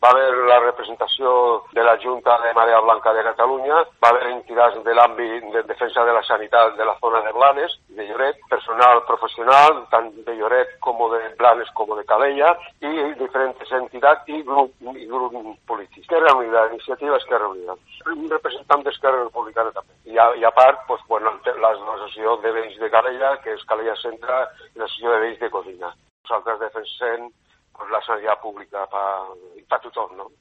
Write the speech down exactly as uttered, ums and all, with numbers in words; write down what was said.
va haver la representació de la Junta de Marea Blanca de Catalunya, va haver entitats de l'àmbit de defensa de la sanitat de la zona de Blanes i de Lloret, personal professional, tant de Lloret com de Blanes com de Calella, i diferents entitats i grup, i grup polític. Esquerra Unida, Iniciativa Esquerra Unida. Un representant d'Esquerra Republicana també. I a, i a part, doncs, bueno, l'associació de veïns de Calella, que és Calella Centre, i l'associació de veïns de Codina. Nosaltres defensem pues, la sanitat pública per, per tothom, no?